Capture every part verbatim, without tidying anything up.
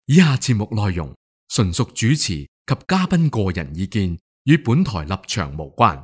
以下節目內容純屬主持及嘉賓個人意見，與本台立場無關。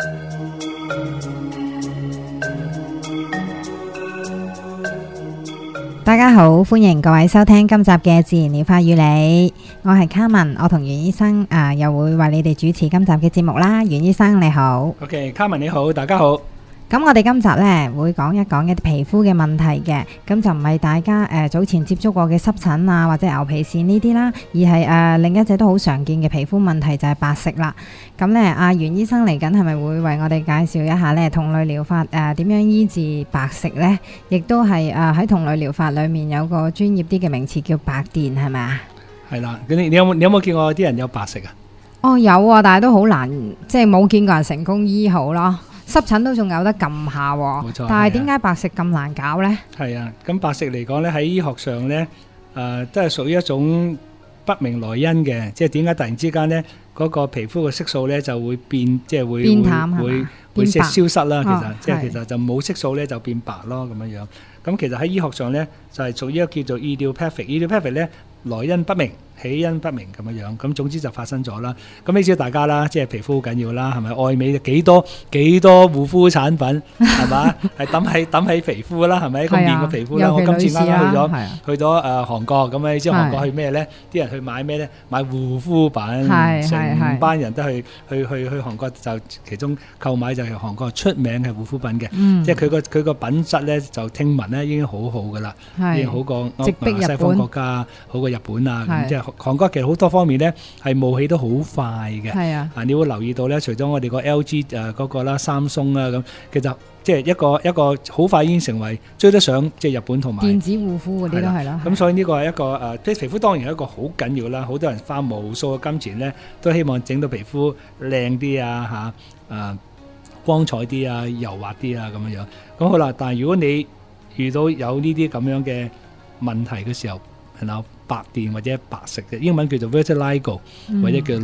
大家好，歡迎各位收聽今集嘅自然療法與你，我係卡文，我同袁醫生啊、呃、又會為你哋主持今集嘅節目啦。袁醫生你好 ，OK， 卡文你好，大家好。 咁我哋今集呢會講一講一啲皮膚嘅問題嘅，咁就唔係大家誒、呃、早前接觸過嘅濕疹啊或者牛皮癬呢啲啦，而係誒、呃、另一隻都好常見嘅皮膚問題就係白瘜啦。咁呢，阿袁醫生嚟緊係咪會為我哋介紹一下呢同類療法誒點樣醫治白瘜呢？亦都係誒喺同類療法裏面有個專業啲嘅名詞叫白電係咪啊？ 係啦，你你有冇你有冇見過啲人有白瘜啊？ 哦有啊，但係都好難，即係冇見過人成功醫好咯。濕疹都仲有得撳下，冇錯，但係點解白瘜咁難搞呢？ 係啊，咁白瘜嚟講咧，喺醫學上咧，誒都係屬於一種不明來因嘅，即係點解突然之間咧嗰個皮膚嘅色素咧就會變，即係會變淡係嘛？ 會會即係消失啦。其實哦即係其實就冇色素咧就變白咯，咁樣樣。咁其實喺醫學上咧就係屬於一個叫做 idiopathic，idiopathic 咧來因不明，起因不明咁樣樣，咁總之就發生咗啦。咁你知道大家啦，即係皮膚好緊要啦，係咪？愛美幾多幾多護膚產品係嘛？係抌喺抌喺皮膚啦，係咪？個面個皮膚啦，我今次啱啱去咗去咗誒韓國，咁你知道韓國去咩咧？啲人去買咩咧？買護膚品，成班人都去去去去韓國，就其中購買就係韓國出名嘅護膚品嘅， 嗯、 即係佢個佢個品質咧就聽聞咧已經好好噶啦，已經好過歐西方國家，好過日本啊咁即係。韓國其實好多方面咧係冒起得好快嘅，係啊，啊你會留意到咧，除咗我哋個 L G 誒嗰個啦、三星啦咁，其實即係一個一個好快已經成為追得上即係日本同埋電子護膚嗰啲都係啦。 咁所以呢個係一個誒，即係皮膚當然係一個好緊要啦，好多人花無數嘅金錢咧，都希望整到皮膚靚啲啊嚇，誒光彩啲啊、柔滑啲啊咁樣樣。咁好啦，但係如果你遇到有呢啲咁樣嘅問題嘅時候，係啦。白電或者白瘜嘅英文叫做 vitiligo、嗯、或者叫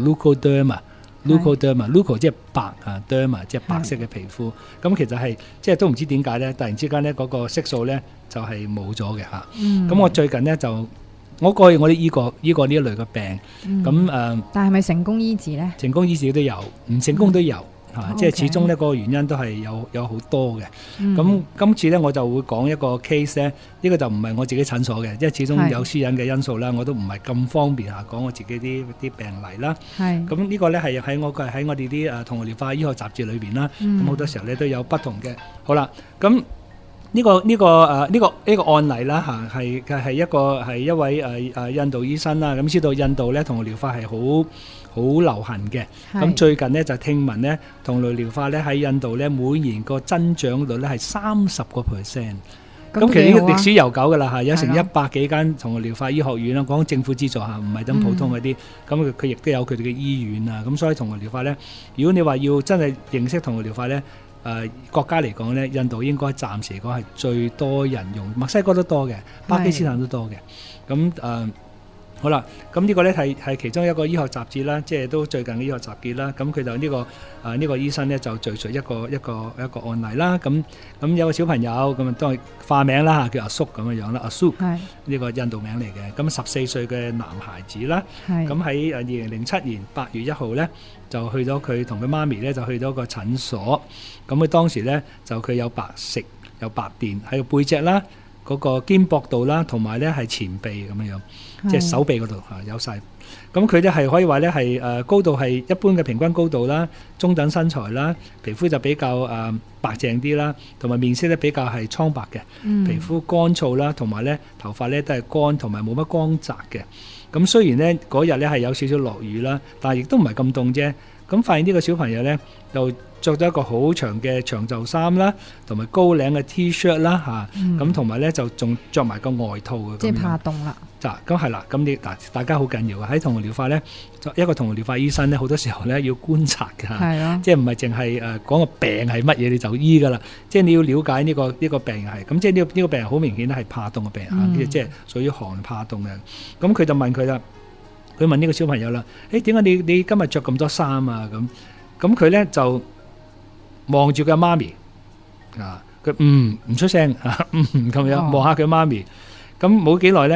leukoderma，leukoderma，leuko 即係白啊 derma 即係白色嘅皮膚。咁其實係即係都唔知點解咧，突然之間咧嗰個色素咧就係冇咗嘅嚇。咁、嗯、我最近咧就我過去我哋醫過醫過呢一類嘅病，咁、嗯、誒，呃、 但係咪成功醫治咧？ 成功醫治都有，唔成功都有。嗯嚇、啊，即係始終呢個原因都係有有好多嘅。咁、嗯、今次咧我就會講一個 case 咧，呢、呢個就唔係我自己診所嘅，即係始終有私隱嘅因素啦，我都唔係咁方便嚇講我自己啲啲病例啦。係。咁呢個咧係喺我嘅喺我哋啲誒同類療法醫學雜誌裏邊啦。咁、嗯、好多時候咧都有不同嘅。好啦，咁呢、呢個呢、呢個誒呢、呢個呢、呢個案例啦嚇，係嘅係一個係一位誒誒印度醫生啦。咁知道印度咧同類療法係好好流行嘅，咁最近咧就聽聞咧同類療法咧喺印度咧每年個增長率咧係三十個 percent， 咁其實呢個歷史悠久噶啦嚇，有成一百幾間同類療法醫學院啦，講政府資助嚇，唔係等普通嗰啲，咁佢佢亦都有佢哋嘅醫院啊，咁所以同類療法咧，如果你話要真係認識同類療法咧，誒、呃、國家嚟講咧，印度應該暫時嚟講係最多人用，墨西哥都多嘅，巴基斯坦都多嘅，咁誒。好啦，咁呢個咧係係其中一個醫學雜誌啦，即係都最近嘅醫學雜誌啦。咁佢就呢、呢個啊呢、呢個醫生咧就敘述一個一個一個案例啦。咁咁有個小朋友咁啊都係化名啦嚇，叫阿叔咁樣樣啦，阿叔呢個印度名嚟嘅。咁十四歲嘅男孩子啦，咁喺誒二零零七年八月一號咧就去咗佢同佢媽咪咧就去咗個診所。咁佢當時咧就佢有白瘜有白電喺個背脊啦。嗰、那個肩膊度啦，同埋咧係前臂咁樣樣，即係手臂嗰度嚇有晒。咁佢咧係可以話咧係誒高度係一般嘅平均高度啦，中等身材啦，皮膚就比較誒、呃、白淨啲啦，同埋面色咧比較係蒼白嘅、嗯，皮膚乾燥啦，同埋咧頭髮咧都係乾同埋冇乜光澤嘅。咁雖然咧嗰日咧係有少少落雨啦，但係亦都唔係咁凍啫。咁發現呢個小朋友咧就着咗一個好長嘅長袖衫啦，同埋高領嘅 T-shirt 啦嚇，咁同埋咧就仲着埋個外套嘅。即係怕凍啦。嗱，咁係啦，咁你嗱大家好緊要啊！喺同類療法咧，一個同類療法醫生咧，好多時候咧要觀察㗎，係啊，即係唔係淨係誒講個病係乜嘢你就醫㗎啦，即係你要了解呢個呢個病係，咁即係呢個呢個病好明顯咧係怕凍嘅病啊，即係屬於寒怕凍嘅。咁佢就問佢啦，佢問呢個小朋友啦，誒點解你你今日着咁多衫啊？咁咁佢咧就望住佢媽咪啊，佢嗯唔出聲啊，嗯咁樣望下佢媽咪，咁冇幾耐咧。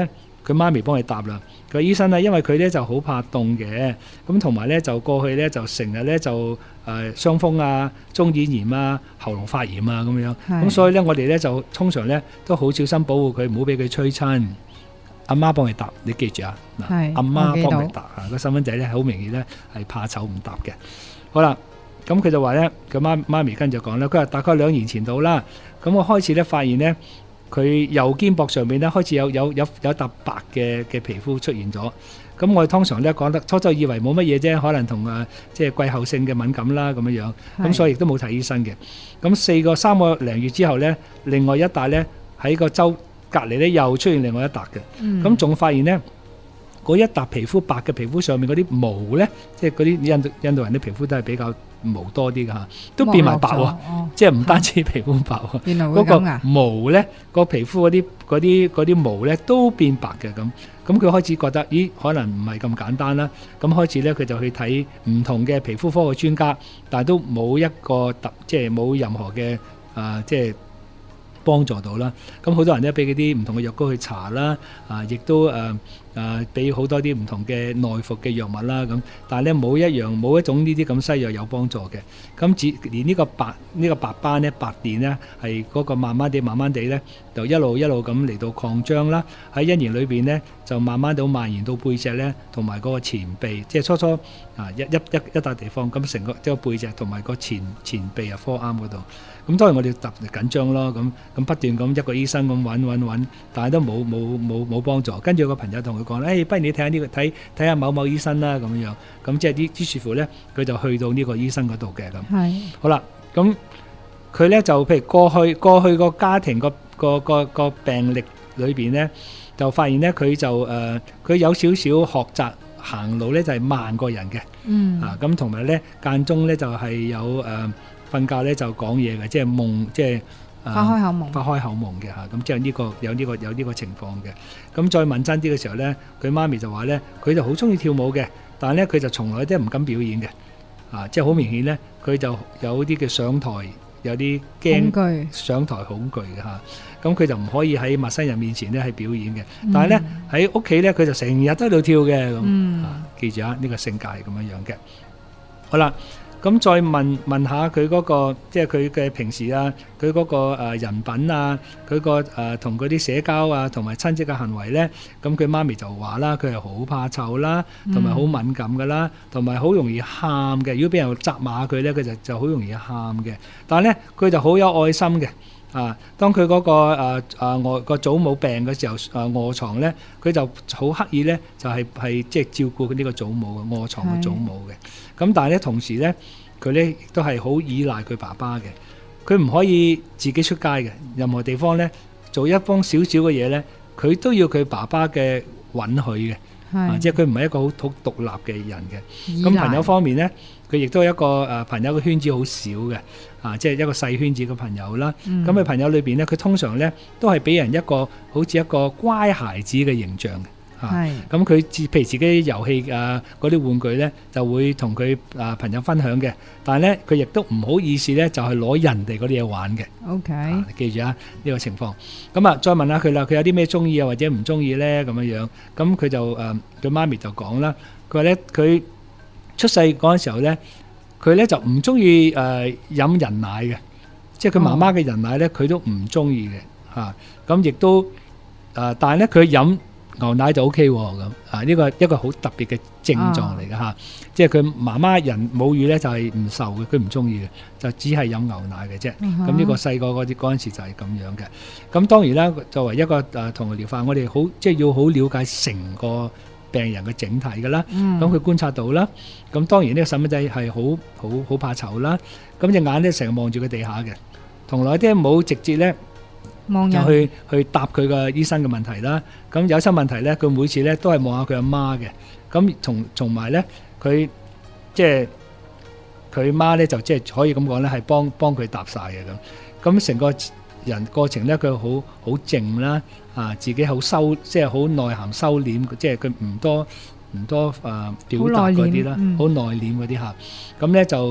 佢媽咪幫佢答啦。佢話醫生咧，因為佢咧就好怕凍嘅，咁同埋咧就過去咧就成日咧就誒傷風啊、中耳炎啊、喉嚨發炎啊咁樣，咁所以咧我哋咧就通常咧都好小心保護佢，唔好俾佢吹親。阿媽幫佢答，你記住啊！嗱，阿媽幫佢答啊，個細蚊仔咧好明顯咧係怕醜唔答嘅。好啦，咁佢就話咧，佢媽媽咪跟住講啦，佢話大概兩年前到啦，咁我開始咧發現咧，佢右肩膊上面咧開始有有有有笪白嘅嘅皮膚出現咗。咁我哋通常咧講得初初以為冇乜嘢啫，可能同誒即係季候性嘅敏感啦咁樣樣，咁所以亦都冇睇醫生嘅。咁四個三個零月之後咧，另外一笪咧喺個周隔離咧又出現另外一笪嘅，咁仲、嗯、發現咧嗰一笪皮膚白嘅皮膚上面嗰啲毛咧，即係嗰啲印度印度人啲皮膚都係比較毛多啲㗎嚇，都變埋白喎，哦、即係唔單止皮膚白喎，原來會咁啊！嗰個毛咧，個皮膚嗰啲嗰啲嗰啲毛咧都變白嘅咁，咁佢開始覺得咦可能唔係咁簡單啦，咁開始咧佢就去睇唔同嘅皮膚科嘅專家，但係都冇一個特即係冇任何嘅啊、呃、即係。幫助到啦，咁好多人咧俾嗰啲唔同嘅藥膏去搽啦，啊，亦都誒誒俾好多啲唔同嘅內服嘅藥物啦，咁，但係咧冇一樣冇一種呢啲咁西藥有幫助嘅，咁只連呢個白呢個白斑咧白點咧係嗰個慢慢地慢慢地咧就一路一路咁嚟到擴張啦，喺一年裏邊咧就慢慢到蔓延到背脊咧，同埋嗰個前臂，即係初初啊一一一一笪地方，咁成個即係背脊同埋個前前臂啊 forearm 嗰度。咁當然我哋特別緊張咯，咁咁不斷咁一個醫生咁揾揾揾，但係都冇冇冇冇幫助。跟住有個朋友同佢講，誒、哎，不如你睇下呢個睇睇下某某醫生啦，咁樣。咁即係啲於是乎咧，佢就去到呢個醫生嗰度嘅咁。係。是好啦，咁佢咧就譬如過去過去個家庭個個個個病歷裏邊咧，就發現咧佢就誒佢、呃、有少少學習行路咧就係、是、慢過人嘅。嗯。啊，咁同埋咧間中咧就係、是、有誒。呃瞓覺咧就講嘢嘅，即係夢，即係發開口夢， 發開口夢嘅嚇。咁即係呢個有呢個有呢個情況嘅。咁再問真啲嘅時候咧，佢媽咪就話咧，佢就好中意跳舞嘅，但係咧佢就從來都唔敢表演嘅。啊，即係好明顯咧，佢就有啲嘅上台有啲驚，恐懼上台恐懼嘅嚇。咁佢就唔可以喺陌生人面前咧係表演嘅。但係咧喺屋企咧，佢就成日都喺度跳嘅咁。嗯、啊，記住啊，呢個性格係咁樣樣嘅。好啦。咁再問問下佢嗰個，即係佢嘅平時啊，佢嗰個誒人品啊，佢個誒同嗰啲社交啊，同埋親戚嘅行為咧，咁佢媽咪就話啦，佢係好怕醜啦，同埋好敏感噶啦，同埋好容易喊嘅。如果俾人責罵佢咧，佢就就好容易喊嘅。但係咧，佢就好有愛心嘅。啊，當佢嗰個誒誒外個祖母病嘅時候，誒臥牀咧，佢就好刻意咧，就係係即係照顧佢呢個祖母嘅臥牀嘅祖母嘅。咁但係咧，同時咧，佢咧亦都係好依賴佢爸爸嘅。佢唔可以自己出街嘅，任何地方咧做一方少少嘅嘢咧，佢都要佢爸爸嘅允許嘅。啊，即係佢唔係一個好好獨立嘅人嘅。咁朋友方面咧，佢亦都係一個誒朋友嘅圈子好少嘅。啊，即係一個細圈子嘅朋友啦。咁喺、嗯、朋友裏邊咧，佢通常咧都係俾人一個好似一個乖孩子嘅形象嘅。係。咁佢自譬如自己遊戲啊嗰啲玩具咧，就會同佢啊朋友分享嘅。但係咧，佢亦都唔好意思咧，就係攞人哋嗰啲嘢玩嘅。OK、啊。記住啊，呢、呢個情況。咁啊，再問下佢啦，佢有啲咩中意啊，或者唔中意咧咁樣樣。咁佢就誒，佢、呃、媽咪就講啦，佢話咧，佢出世嗰陣時候咧。佢咧就唔中意誒飲人奶嘅，即係佢媽媽嘅人奶咧，佢都唔中意嘅嚇。咁亦都誒，但係咧佢飲牛奶就 O K 喎咁啊。呢個一個好特別嘅症狀嚟嘅嚇，即係佢媽媽人母乳咧就係唔受嘅，佢唔中意嘅，就只係飲牛奶嘅啫。咁呢個細個嗰啲嗰陣時就係咁樣嘅。咁當然啦，作為一個誒同療法，我哋好即係要好了解成個病人嘅整體㗎啦，咁佢、嗯、觀察到啦，咁當然呢個細蚊仔係好好好怕醜啦，咁隻眼咧成日望住佢地下嘅，從來啲冇直接咧就去去答佢個醫生嘅問題啦，咁有啲問題咧，佢每次咧都係望下佢阿媽嘅，咁同同埋咧佢即係佢媽咧就即係可以咁講咧係幫幫佢答晒嘅咁，咁成個人過程咧佢好好靜啦。啊！自己好收，即係好內涵收斂，即係佢唔多唔多誒、呃、表達嗰啲啦，好內斂嗰啲嚇。咁咧就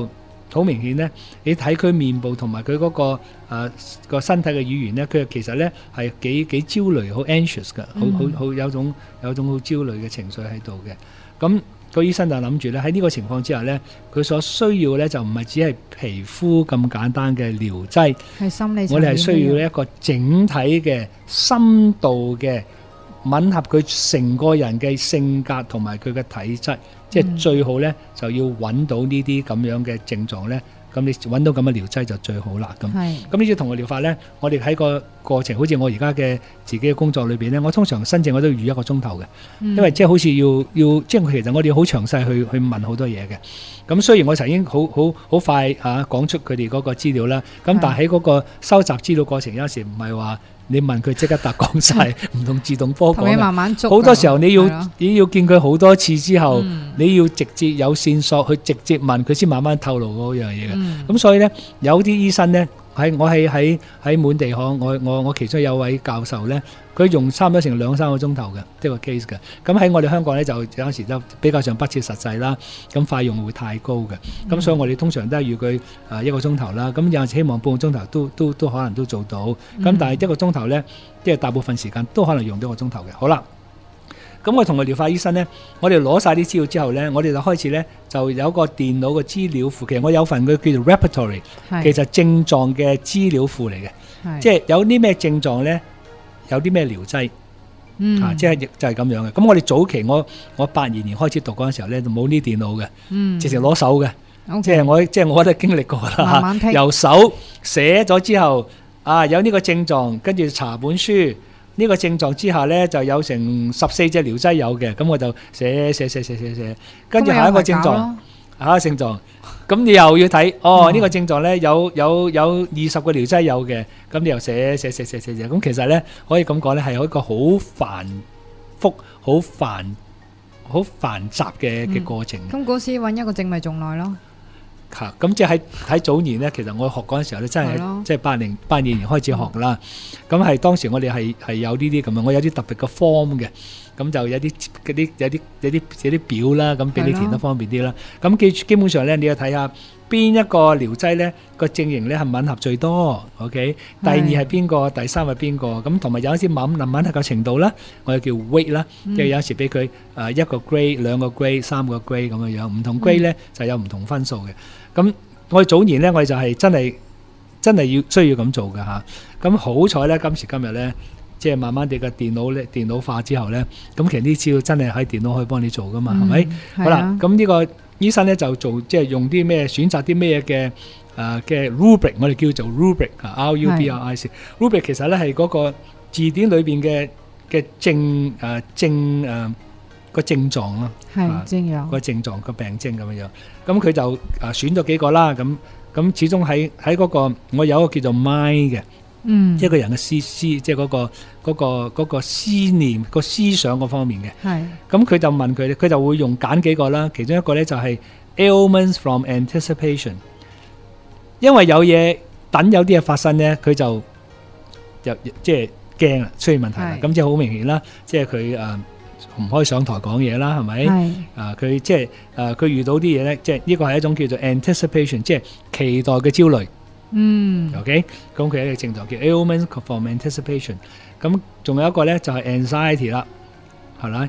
好明顯咧，你睇佢面部同埋佢嗰個誒、呃、個身體嘅語言咧，佢其實咧係幾幾焦慮，好 anxious 嘅，好好好有種有種好焦慮嘅情緒喺度嘅。咁個醫生就諗住咧喺呢個情況之下咧，佢所需要咧就唔係只係皮膚咁簡單嘅療劑， 係心理上面嘅。 我哋係需要一個整體嘅深度嘅吻合佢成個人嘅性格同埋佢嘅體質，即係最好咧就要揾到呢啲咁樣嘅症狀咧。咁你揾到咁嘅療劑就最好啦。咁咁呢啲同個療法咧，我哋喺個過程，好似我而家嘅自己嘅工作裏邊咧，我通常申請我都要預一個鐘頭嘅，因為即係好似要要，即係其實我哋好詳細去去問好多嘢嘅。咁雖然我曾經好好好快嚇講出佢哋嗰個資料啦，咁但係喺嗰個收集資料過程有時唔係話你問佢即刻答講晒，唔同自動波講。 慢慢捉。 好多時候你要你要見佢好多次之後，你要直接有線索去直接問佢先慢慢透露嗰樣嘢嘅。咁、嗯、所以咧，有啲醫生咧，喺我喺喺喺滿地可，我我我其中有位教授咧，佢用差唔多成兩三個鐘頭嘅呢個 case 嘅。咁喺我哋香港咧，就有時都比較上不切實際啦，咁費用會太高嘅。咁、嗯、所以我哋通常都係預佢誒一個鐘頭啦。咁有陣時希望半個鐘頭都都都可能都做到。咁、嗯、但係一個鐘頭咧，即係大部分時間都可能用到一個鐘頭嘅。好啦。咁我同個療法醫生咧，我哋攞晒啲資料之後咧，我哋就開始咧就有個電腦嘅資料庫。其實我有份佢叫做 repertory， 其實症狀嘅資料庫嚟嘅，即係有啲咩症狀咧，有啲咩療劑，嗯、啊，即係就係咁樣嘅。咁我哋早期我我八二年開始讀嗰陣時候咧，就冇呢電腦嘅，嗯、直情攞手嘅，okay. 即係我即係我都經歷過啦。慢慢由手寫咗之後，啊有呢個症狀，跟住查本書。呢、這個症狀之下咧，就有成十四隻療劑有嘅，咁我就寫寫寫寫寫寫，跟住下一個症狀，下一個症狀，咁你又要睇，哦呢、嗯這個症狀咧有有有二十個療劑有嘅，咁你又寫寫寫寫寫寫，咁其實咧可以咁講咧，係有一個好繁複、好繁、好繁雜嘅嘅過程。 咁嗰時揾一個症咪仲耐咯。 嚇！咁即係喺喺早年咧，其實我學嗰陣時候咧，真係即係八零八二年開始學啦。咁係當時我哋係係有呢啲咁樣，我有啲特別嘅 form 嘅，咁就有啲嗰啲有啲有啲有啲表啦，咁俾你填得方便啲啦。咁基基本上咧，你要睇下邊一個療劑咧個症型咧係吻合最多。OK，第二係邊個，第三係邊個？咁同埋有一啲吻唔吻合嘅程度啦，我哋叫 weight 啦，即係有時俾佢誒一個 grade、兩個 grade、三個 grade 咁樣樣，唔同 grade 咧就有唔同分數嘅。咁我哋早年咧，我哋就係真係真係要需要咁做嘅嚇。咁好彩咧，今時今日咧，即係慢慢地嘅電腦咧電腦化之後咧，咁其實呢啲資料真係喺電腦可以幫你做噶嘛，係咪？好啦，咁呢個醫生咧就做即係用啲咩選擇啲咩嘅誒嘅 rubric， 我哋叫做 rubric 啊 ，R U B R I C。rubric 其實咧係嗰個字典裏邊嘅嘅症誒症誒。個症狀咯，係症狀個症狀個病徵咁樣樣，咁佢就啊選咗幾個啦，咁咁始終喺喺嗰個我有一個叫做 mind 嘅，嗯，一個人嘅思思，即係嗰個嗰個嗰個思念個思想嗰方面嘅，係，咁佢就問佢，佢就會用揀幾個啦，其中一個咧就係 ailments from anticipation，因為有嘢等有啲嘢發生咧，佢就就即係驚啦，出現問題啦，咁即係好明顯啦，即係佢誒。唔可以上台講嘢啦，係咪？啊，佢即係誒，佢遇到啲嘢咧，即係呢個係一種叫做 anticipation， 即係期待嘅焦慮。嗯。OK，咁佢係一個症狀叫 ailment from anticipation。咁仲有一個咧就係 anxiety 啦，係咪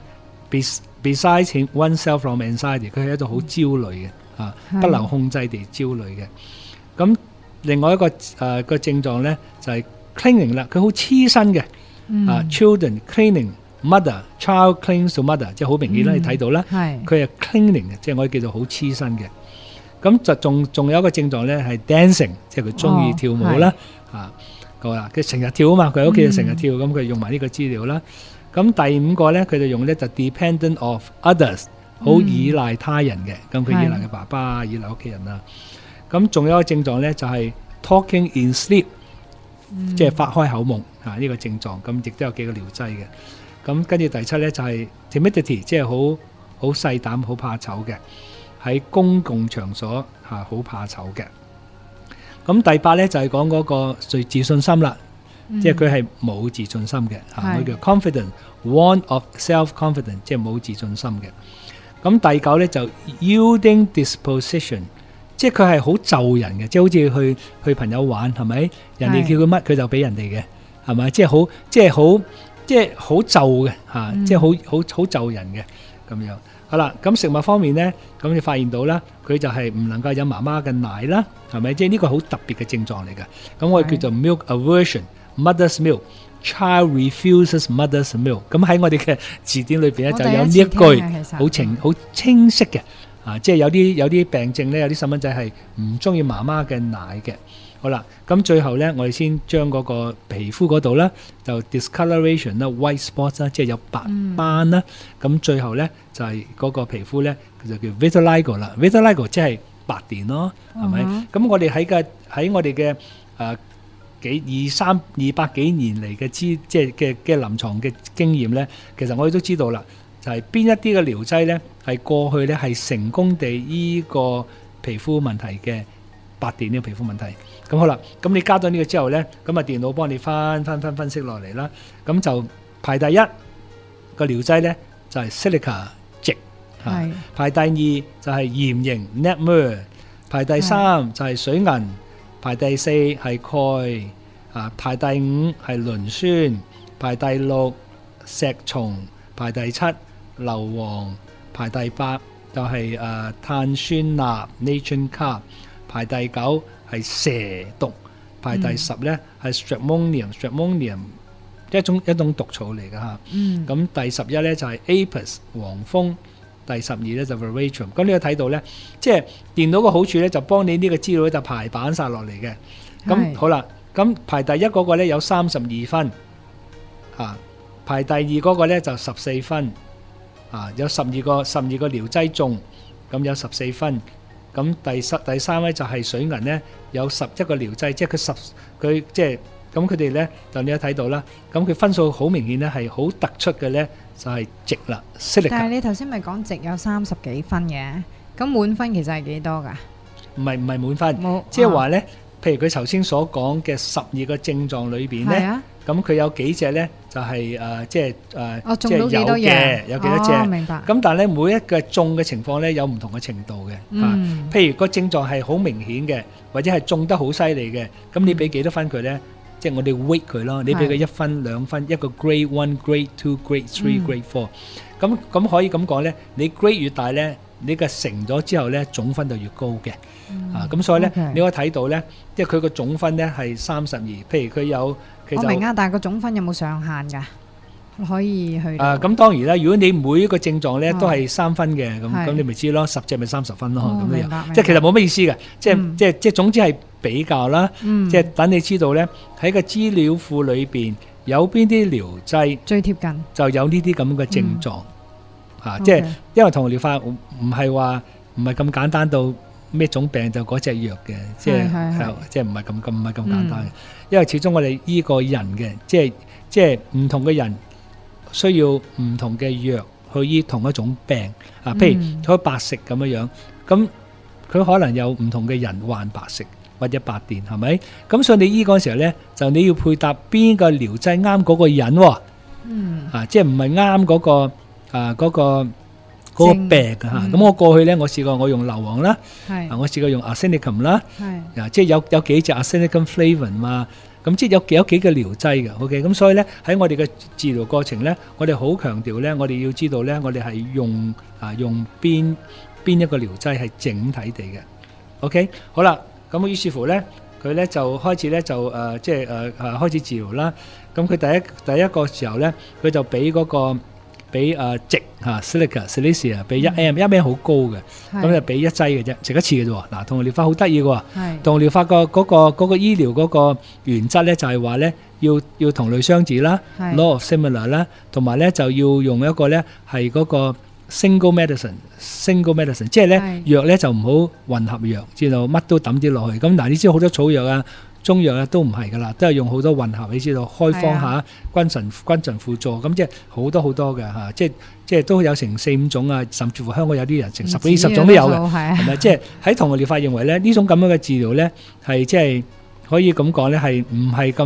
？Besides oneself from anxiety，佢係一種好焦慮嘅，啊，不能控制地焦慮嘅。咁另外一個誒個症狀咧就係 clinging 啦，佢好黐身嘅。啊 ，children clinging。Mother child clings to mother， 即係好明顯啦，你睇到啦，佢係 clinging 嘅，即係我哋叫做好黐身嘅。咁就仲仲有一個症狀咧係 dancing， 即係佢中意跳舞啦，啊，好啦，佢成日跳啊嘛，佢喺屋企就成日跳，咁佢用埋呢個資料啦。咁第五個咧，佢就用咧就 dependent of others， 好依賴他人嘅，咁佢依賴佢爸爸，依賴屋企人啦。咁仲有一個症狀咧就係 talking in sleep，即係發開口夢啊，呢個症狀，咁亦都有幾個療劑嘅。咁跟住第七咧就係 timidity， 即係好好細膽、好怕醜嘅，喺公共場所嚇好怕醜嘅。咁第八咧就係講嗰個最自信心啦，嗯、即係佢係冇自信心嘅嚇，佢叫 confident，want of self-confident， 即係冇自信心嘅。咁第九咧就 yielding disposition， 即係佢係好就人嘅，即係好似去去朋友玩係咪？人哋叫佢乜佢就俾人哋嘅，係咪？即係好即係好即係好就嘅嚇，即係好好好就人嘅咁樣。好啦，咁食物方面咧，咁你發現到啦，佢就係唔能夠飲媽媽嘅奶啦，係咪？即係呢個好特別嘅症狀嚟㗎。咁我哋叫做 milk aversion、mother's milk。Child refuses mother's milk。咁喺我哋嘅字典裏邊咧，就有呢一句好清好清晰嘅啊，即係有啲有啲病症咧，有啲細蚊仔係唔中意媽媽嘅奶嘅。好啦，咁最後咧，我哋先將嗰個皮膚嗰度咧，就 discoloration 啦、white spots 啦，即係有白斑啦。咁、嗯、最後咧就係、是、嗰個皮膚咧，就叫 vitiligo 啦。vitiligo 即係白點咯，係咪？咁、嗯、我哋喺嘅喺我哋嘅誒幾二三二百幾年嚟嘅知即係嘅嘅臨床嘅經驗咧，其實我哋都知道啦，就係、是、邊一啲嘅療劑咧係過去咧係成功地醫個皮膚問題嘅白點呢個皮膚問題。咁好啦，咁你加咗呢個之後咧，咁啊電腦幫你分分分分析落嚟啦，咁就排第一個療劑咧就係 silica 矽，係排第二就係鹽型 Netmer， 排第三就係水銀，排第四係鈣，啊排第五係磷酸，排第六石松，排第七硫磺，排第八就係誒碳酸鈉 natron carb， 排第九係蛇毒，排第十咧係 stramonium，stramonium 一種一種毒草嚟㗎嚇。咁第十一咧就係 apis 黃蜂，第十二咧就 veratrum。咁你睇到咧，即係電腦個好處咧，就幫你呢個資料就排版曬落嚟嘅。咁好啦，咁排第一嗰個咧有三十二分，嚇，排第二嗰個咧就十四分，啊有十二個十二個療劑中，咁有十四分。咁第十第三咧就係水銀咧有十一個療劑，即係佢十佢即係咁佢哋咧就你都睇到啦。咁佢分數好明顯咧係好突出嘅咧就係矽啦 ，silica。 但係你頭先咪講矽有三十幾分嘅，咁滿分其實係幾多㗎？ 唔係唔係滿分，即係話咧，譬如佢頭先所講嘅十二個症狀裏邊咧，咁佢有幾隻咧就係誒即係誒即係有嘅，有幾多隻？ 明白。 咁但係咧每一個中嘅情況咧有唔同嘅程度嘅，啊，譬如個症狀係好明顯嘅，或者係中得好犀利嘅，咁你俾幾多分佢咧？即係我哋 weight 佢咯，你俾佢一分兩分，一個 grade one、grade two、grade three、grade four，咁咁可以咁講咧，你 grade 越大咧，你嘅成咗之後咧總分就越高嘅，啊，咁所以咧你可以睇到咧，即係佢個總分咧係三十二，譬如佢有。我明啊，但係個總分有冇上限㗎？可以去啊，咁當然啦。如果你每一個症狀咧都係三分嘅，咁咁你咪知咯，十隻咪三十分咯，咁樣。即係其實冇乜意思嘅，即係即係即係總之係比較啦。即係等你知道咧，喺個資料庫裏邊有邊啲療劑最貼近，就有呢啲咁嘅症狀嚇。即係因為同療法唔係話唔係咁簡單到咩種病就嗰隻藥嘅，即係係即係唔係咁咁唔係咁簡單嘅。因為始終我哋醫個人嘅，即係即係唔同嘅人需要唔同嘅藥去醫同一種病啊。譬如佢白食咁樣樣，咁佢可能有唔同嘅人患白食或者白癜，係咪？咁所以你醫嗰陣時候咧，就你要配搭邊個療劑啱嗰個人喎。嗯。啊，即係唔係啱嗰個啊嗰個嗰個病啊。咁我過去咧，我試過我用硫磺啦，啊我試過用 arsenicum 啦，啊即係有有幾隻 arsenicum flavin 嘛。咁即係有幾有幾個療劑嘅 ，OK， 咁所以咧喺我哋嘅治療過程咧，我哋好強調咧，我哋要知道咧，我哋係用啊用邊邊一個療劑係整體地嘅 ，OK， 好啦，咁於是乎咧，佢咧就開始咧就誒即係誒誒開始治療啦。咁佢第一第一個時候咧，佢就俾嗰個俾誒矽嚇 silica silicia 俾一 m 一 m 好高嘅，咁就俾一劑嘅啫，食一次嘅啫喎。嗱，同療法好得意嘅喎，同療法個嗰個嗰個醫療嗰個原則咧就係話咧要要同類相似啦 ，law of similar 啦，同埋咧就要用一個咧係嗰個 single medicine，single medicine， 即係咧藥咧就唔好混合藥，知道乜都抌啲落去。咁嗱，你知好多草藥啊、中藥咧都唔係噶啦，都係用好多混合，你知道開方下君臣君臣輔助，咁即係好多好多嘅嚇，即係即係都有成四五種啊，甚至乎香港有啲人成十幾二十種都有嘅，係咪？即係喺同類療法認為咧，呢種咁樣嘅治療咧係即係可以咁講咧，係唔係咁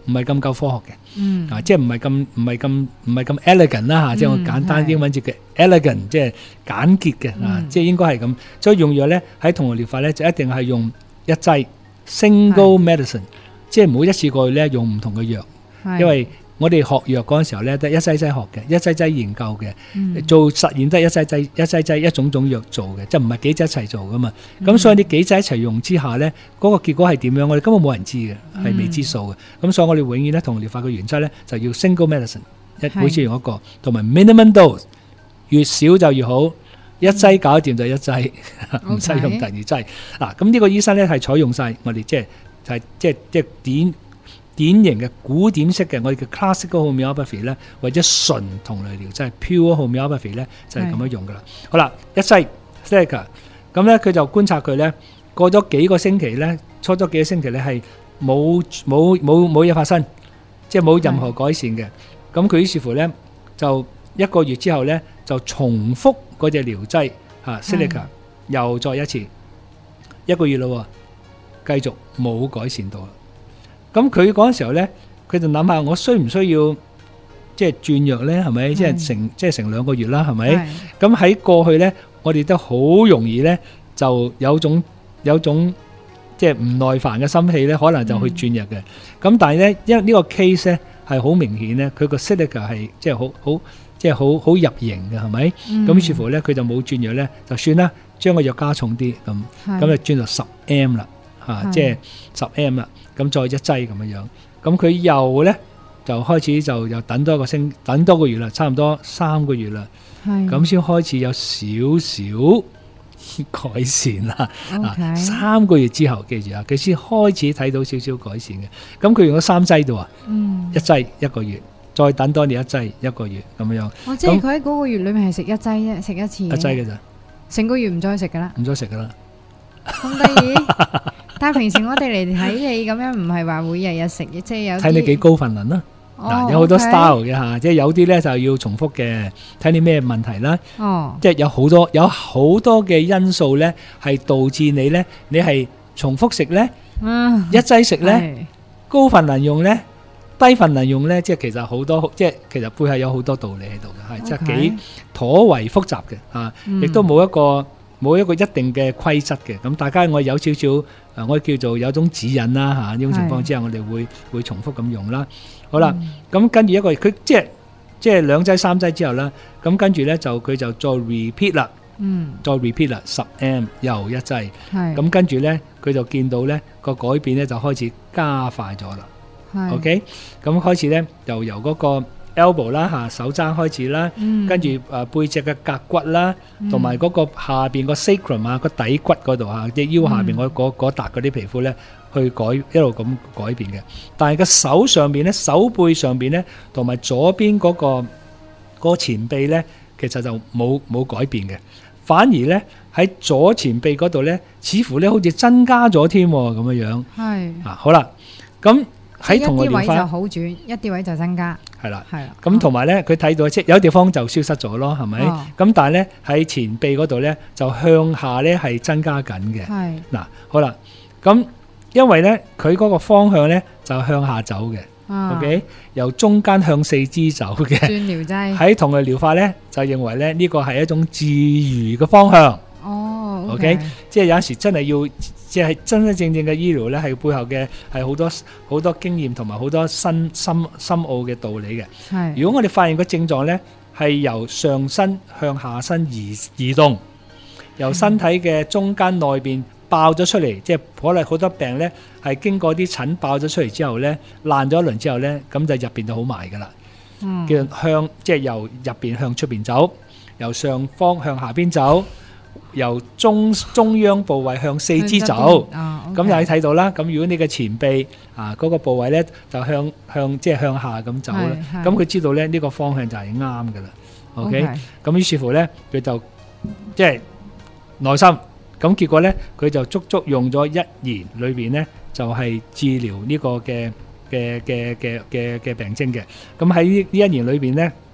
唔係咁夠科學嘅， 嗯啊，即係唔係咁唔係咁唔係咁 elegant 啦嚇，即係我簡單英文字嘅 elegant，即係簡潔嘅啊，即係應該係咁。所以用藥咧喺同類療法咧就一定係用一劑 single medicine，即係唔好一次過咧用唔同嘅藥，因為我哋學藥嗰陣時候咧，都係一劑劑學嘅，一劑劑研究嘅， 嗯做實驗都係一劑劑、一劑劑、一種種藥做嘅，即係唔係幾隻一齊做噶嘛。咁、嗯、所以你幾隻一齊用之下咧，嗰、那個結果係點樣？我哋根本冇人知嘅，係未知數嘅。咁、嗯、所以我哋永遠咧同療法嘅原則咧，就要 single medicine， 一每次用一個，同埋 minimum dose， 越少就越好，一劑搞掂就一劑，唔使、嗯、用第二劑。嗱，咁呢個醫生咧係採用晒我哋即係就係即係即係點。典型嘅古典式嘅我哋嘅 classical homeopathy 咧，或者純同類療，即係 pure homeopathy 咧，就係咁樣用噶啦。好啦，一劑 Celica， 咁咧佢就觀察佢咧，過咗幾個星期咧，初咗幾個星期咧係冇冇冇冇嘢發生，即係冇任何改善嘅。咁佢於是乎咧，就一個月之後咧，就重複嗰隻療劑嚇 Celica， 又再一次一個月咯，繼續冇改善到。咁佢嗰陣時候咧，佢就諗下我需唔需要即係轉藥咧？係咪？即係成即係成兩個月啦？係咪？咁喺過去咧，我哋都好容易咧，就有種有種即係唔耐煩嘅心氣咧，可能就去轉藥嘅。咁、嗯、但係咧，因為呢個 case 咧係好明顯咧，佢個 Celica 係即係好好即係好好入型嘅，係咪？咁、嗯、於是乎咧，佢就冇轉藥咧，就算啦，將個藥加重啲咁，咁就轉到十 M 啦，嚇，即係十 M 啦。咁再一劑咁樣樣，咁佢又咧就開始就又等多一個星，等多個月啦，差唔多三個月啦，咁先開始有少少改善啦。Okay. 啊，三個月之後，記住啊，佢先開始睇到少少改善嘅。咁佢用咗三劑度啊，嗯，一劑一個月，再等多你一劑一個月咁樣樣。 哦，即係佢喺嗰個月裏面係食一劑啫，食一次。一劑嘅咋？成個月唔再食噶啦？ 唔再食噶啦。 咁得意。但係平時我哋嚟睇你咁樣，唔係話會日日食，即係有睇你幾高份能啦。嗱、哦，有好多 style 嘅嚇，即係有啲咧就要重複嘅，睇你咩問題啦。哦，即係有好多有好多嘅因素咧，係導致你咧，你係重複食咧，嗯，一劑食咧，高份能用咧，低份能用咧，即係其實好多，即係其實背後有好多道理喺度嘅，係即係幾頗為複雜嘅嚇，亦都冇一個。冇一個一定嘅規則嘅，咁大家我有少少誒，我叫做有種指引啦嚇，呢種情況之下我哋會會重複咁用啦。好啦，咁、嗯、跟住一個佢即係即係兩劑三劑之後啦，咁跟住咧就佢就再 repeat 啦，嗯，再 repeat 啦，十 M 又一劑，係咁跟住咧佢就見到咧個改變咧就開始加快咗啦。係 OK，咁開始咧就由嗰個 elbow 啦嚇，手踭開始啦，嗯、跟住誒背脊嘅膈骨啦，同埋嗰個下邊個 sacrum 啊個底骨嗰度嚇，即係腰下邊嗰嗰嗰笪嗰啲皮膚咧，去改一路咁改變嘅。但係個手上邊咧，手背上邊咧，同埋左邊嗰、嗰個嗰個前臂咧，其實就冇冇改變嘅，反而咧喺左前臂嗰度咧，似乎咧好似增加咗添咁樣樣。係啊，好啦，咁。喺同一啲位就好轉，一啲位就增加。係啦，係啦。咁同埋咧，佢睇到即係有啲地方就消失咗咯，係咪？咁、哦、但係咧喺前臂嗰度咧就向下咧係增加緊嘅。係嗱，好啦，咁因為咧佢嗰個方向咧就向下走嘅、哦。OK， 由中間向四肢走嘅。轉療劑喺同類療法咧就認為咧呢個係一種治癒嘅方向。哦 ，OK，, okay 即係有陣時真係要。即係真真正正嘅醫療咧，係背後嘅係好多好多經驗同埋好多深深深奧嘅道理嘅。係，如果我哋發現個症狀咧係由上身向下身移移動，由身體嘅中間內邊爆咗出嚟，即係可能好多病咧係經過啲疹爆咗出嚟之後咧爛咗一輪之後咧，咁就入邊就好埋噶啦。嗯，叫向即係由入邊向出邊走，由上方向下邊走。由中中央部位向四肢走，咁又可以睇到啦。咁如果你嘅前臂啊嗰個部位咧，就向向即係向下咁走啦。咁佢知道咧呢個方向就係啱噶啦。OK，咁於是乎咧，佢就即係耐心。咁結果咧，佢就足足用咗一年裏邊咧，就係治療呢個嘅嘅嘅嘅嘅嘅病徵嘅。咁喺呢呢一年裏邊咧，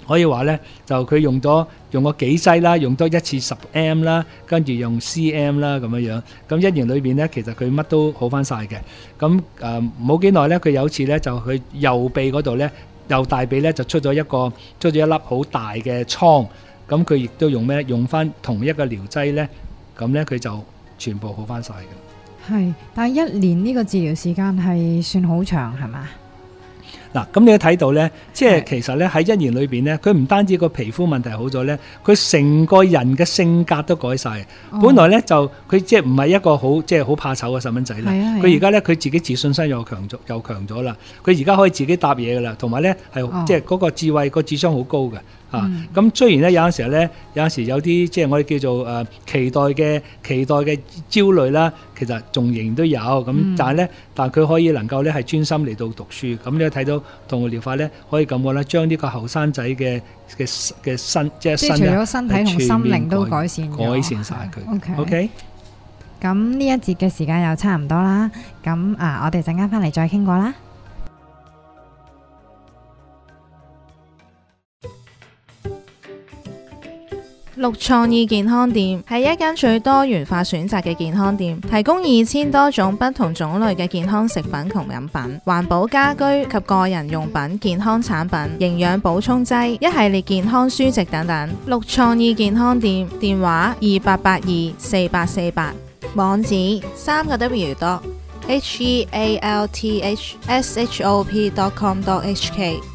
可以話咧，就佢用咗用咗幾劑啦，用多一次十 M 啦，跟住用 C M 啦咁樣樣。咁一年裏邊咧，其實佢乜都好翻晒嘅。咁誒冇幾耐咧，佢有一次咧就佢右臂嗰度咧，右大臂咧就出咗一個出咗一粒好大嘅瘡。咁佢亦都用咩？用翻同一個療劑咧，咁咧佢就全部好翻晒嘅。 係，但係一年呢個治療時間係算好長係嘛？ 嗱，咁你都睇到咧，即係其實咧喺一年裏邊咧，佢唔單止個皮膚問題好咗咧，佢成個人嘅性格都改晒。 哦、 本來咧就佢即係唔係一個好即係好怕醜嘅細蚊仔啦。佢而家咧佢自己自信心又強咗又強咗啦。佢而家可以自己答嘢噶啦，同埋咧係即係嗰個智慧、個智商好高嘅。啊，咁、嗯、雖然咧有陣時候咧，有陣時有啲即係我哋叫做誒、呃、期待嘅期待嘅焦慮啦，其實仲仍然都有咁、嗯，但係咧，但係佢可以能夠咧係專心嚟到讀書，咁你睇到動物療法咧可以咁講咧，將呢個後生仔嘅嘅嘅身即係身， 除咗身體同心靈都改善改善晒佢。 OK， OK， 咁呢一節嘅時間又差唔多啦，咁啊，我哋陣間翻嚟再傾過啦。 綠創意健康店係一間最多元化選擇嘅健康店，提供二千多種不同種類嘅健康食品同飲品、環保家居及個人用品、健康產品、營養補充劑、一系列健康書籍等等。綠創意健康店電話二八八二四八四八，網址三個 W dot H E A L T H S H O P dot com dot H K。